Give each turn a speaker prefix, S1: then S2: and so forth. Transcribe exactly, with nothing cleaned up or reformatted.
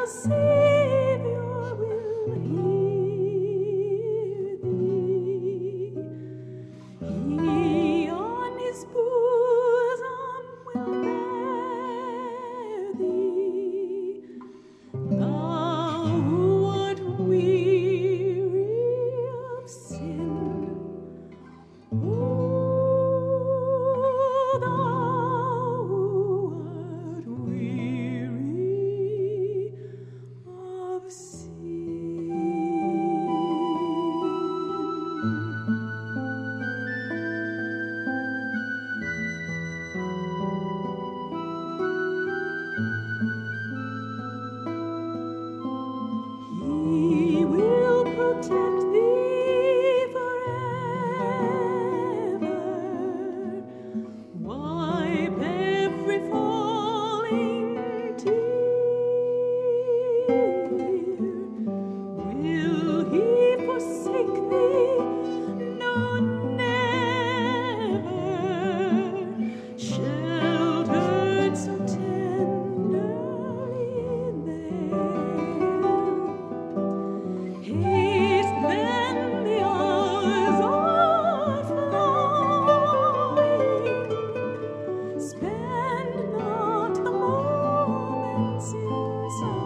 S1: Savior will hear thee. He on his bosom will bear thee. Thou who art weary of sin, oh, thou who art weary of sin. He will protect thee forever, wipe every falling tear. Will he forsake thee? No, never. Sheltered so tenderly there. Haste then, the hours are flowing. Spend not a moment in sorrow.